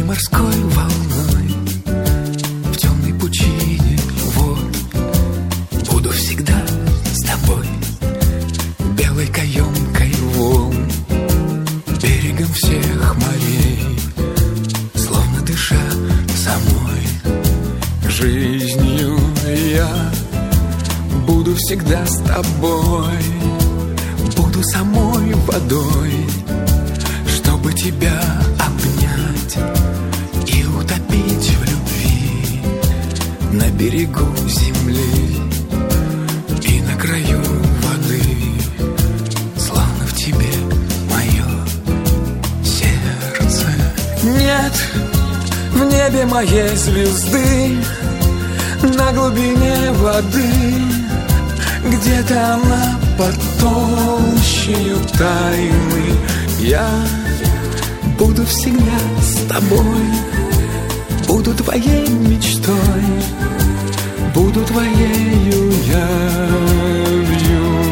морской волной, в темной пучине вод. Буду всегда с тобой, белой каемкой волн, берегом всех морей, словно дыша самой жизнью. Я буду всегда с тобой, буду самой водой, чтобы тебя обнять и утопить в любви на берегу земли и на краю воды, словно в тебе мое сердце. Нет в небе моей звезды, на глубине воды, где-то она под толщею тайны. Я буду всегда с тобой, буду твоей мечтой, буду твоею явью.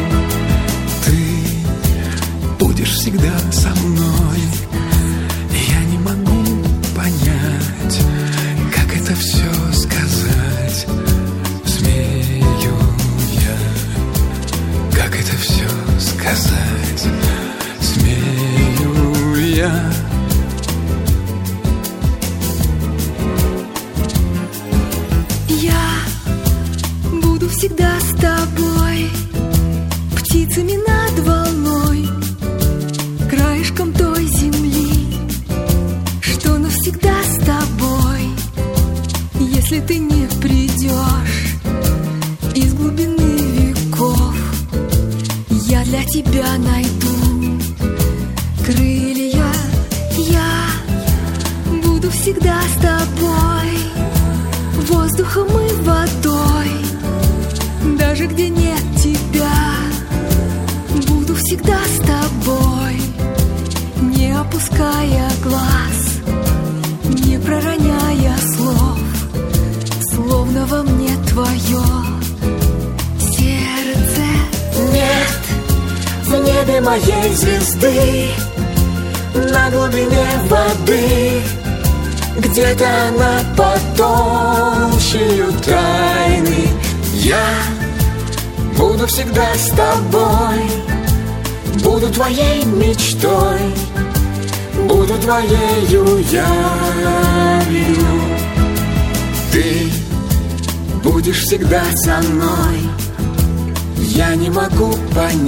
Ты будешь всегда со мной. Я не могу понять, как это все сказать. Смею я, как это все сказать. Смею я. Я буду всегда с тобой, птицами над волной, краешком той земли, что навсегда с тобой. Если ты не придешь из глубины веков, я для тебя найду крылья. Я буду всегда с тобой, воздухом и водой, даже где нет тебя. Буду всегда с тобой, не опуская глаз, не пророняя слов, словно во мне твое сердце. Нет в небе моей звезды, на глубине воды, где-то она под толщею тайны. Я буду всегда с тобой, буду твоей мечтой, буду твоею явью. Ты будешь всегда со мной. Я не могу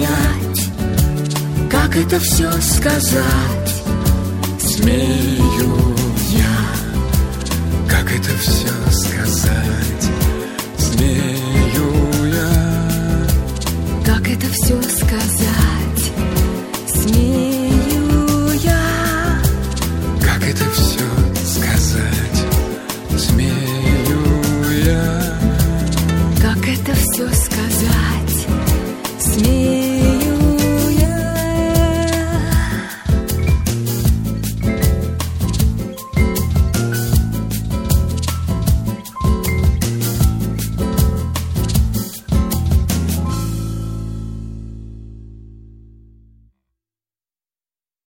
понять, как это все сказать. Смею